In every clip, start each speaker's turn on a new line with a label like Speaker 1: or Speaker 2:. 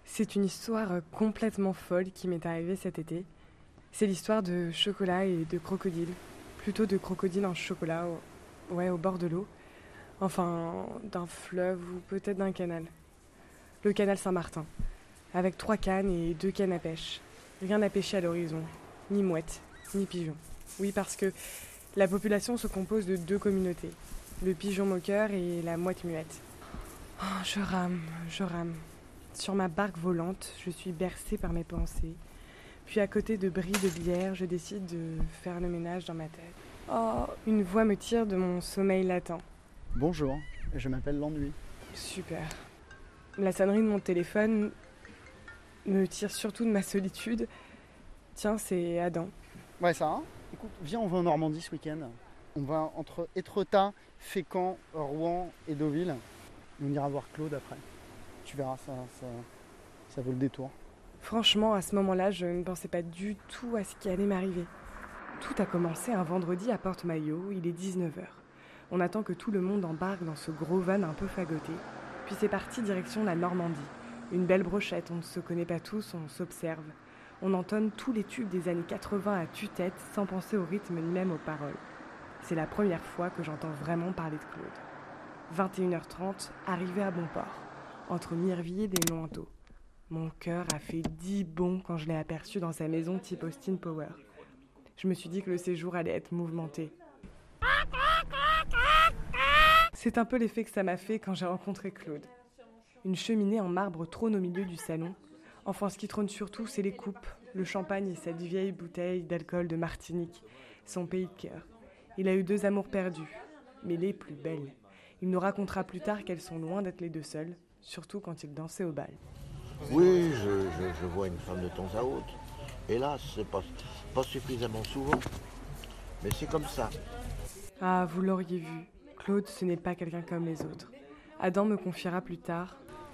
Speaker 1: C'est une histoire complètement folle qui m'est arrivée cet été. C'est l'histoire de chocolat et de crocodile. Plutôt de crocodile en chocolat, au bord de l'eau. Enfin, d'un fleuve ou peut-être d'un canal. Le canal Saint-Martin, avec 3 cannes et 2 cannes à pêche. Rien à pêcher à l'horizon, ni mouette, ni pigeon. Oui, parce que la population se compose de 2 communautés, le pigeon moqueur et la mouette muette. Oh, je rame. Sur ma barque volante, je suis bercée par mes pensées. Puis à côté de bris de bière, je décide de faire le ménage dans ma tête. Oh, une voix me tire de mon sommeil latent.
Speaker 2: Bonjour, je m'appelle l'ennui.
Speaker 1: Super. La sonnerie de mon téléphone me tire surtout de ma solitude. Tiens, c'est Adam.
Speaker 2: Ouais, ça, hein. Écoute, viens, on va en Normandie ce week-end. On va entre Étretat, Fécamp, Rouen et Deauville. On ira voir Claude après. Tu verras, ça vaut le détour.
Speaker 1: Franchement, à ce moment-là, je ne pensais pas du tout à ce qui allait m'arriver. Tout a commencé un vendredi à Porte-Maillot, il est 19h. On attend que tout le monde embarque dans ce gros van un peu fagoté. Puis c'est parti direction la Normandie. Une belle brochette, on ne se connaît pas tous, on s'observe. On entonne tous les tubes des années 80 à tue-tête sans penser au rythme ni même aux paroles. C'est la première fois que j'entends vraiment parler de Claude. 21h30, arrivé à Bonport, entre Mirville et Nointot. Mon cœur a fait 10 bonds quand je l'ai aperçu dans sa maison type Austin Power. Je me suis dit que le séjour allait être mouvementé. C'est un peu l'effet que ça m'a fait quand j'ai rencontré Claude. Une cheminée en marbre trône au milieu du salon. Enfin, ce qui trône surtout, c'est les coupes, le champagne et cette vieille bouteille d'alcool de Martinique, son pays de cœur. Il a eu 2 amours perdus, mais les plus belles. Il nous racontera plus tard qu'elles sont loin d'être les 2 seules, surtout quand il dansait au bal.
Speaker 3: Oui, je vois une femme de temps à autre. Hélas, c'est pas suffisamment souvent. Mais c'est comme ça.
Speaker 1: Ah, vous l'auriez vu, Claude, ce n'est pas quelqu'un comme les autres. Adam me confiera plus tard.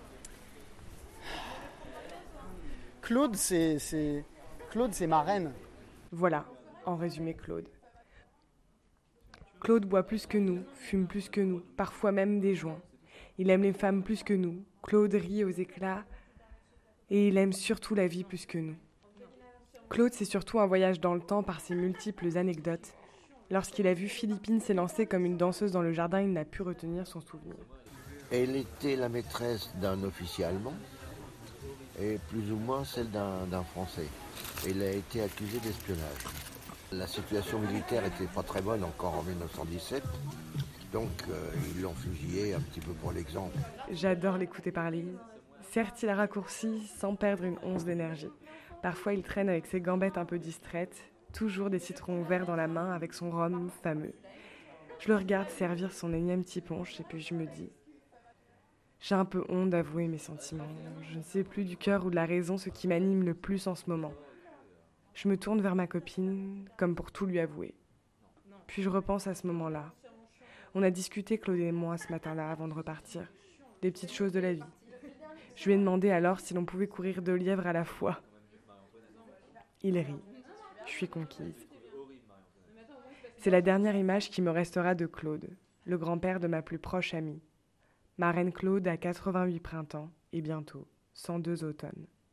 Speaker 2: Claude, c'est ma reine.
Speaker 1: Voilà, en résumé Claude. Claude boit plus que nous, fume plus que nous, parfois même des joints. Il aime les femmes plus que nous. Claude rit aux éclats et il aime surtout la vie plus que nous. Claude, c'est surtout un voyage dans le temps par ses multiples anecdotes. Lorsqu'il a vu Philippine s'élancer comme une danseuse dans le jardin, il n'a pu retenir son souvenir.
Speaker 3: Elle était la maîtresse d'un officier allemand et plus ou moins celle d'un Français. Elle a été accusée d'espionnage. La situation militaire n'était pas très bonne encore en 1917, donc ils l'ont fusillée un petit peu pour l'exemple.
Speaker 1: J'adore l'écouter parler. Certes, il a raccourci sans perdre une once d'énergie. Parfois, il traîne avec ses gambettes un peu distraites, toujours des citrons verts dans la main avec son rhum fameux. Je le regarde servir son énième petit punch et puis je me dis... J'ai un peu honte d'avouer mes sentiments. Je ne sais plus du cœur ou de la raison ce qui m'anime le plus en ce moment. Je me tourne vers ma copine, comme pour tout lui avouer. Puis je repense à ce moment-là. On a discuté, Claude et moi, ce matin-là, avant de repartir. Des petites choses de la vie. Je lui ai demandé alors si l'on pouvait courir 2 lièvres à la fois. Il rit. Je suis conquise. C'est la dernière image qui me restera de Claude, le grand-père de ma plus proche amie. Ma reine Claude a 88 printemps et bientôt 102 automnes.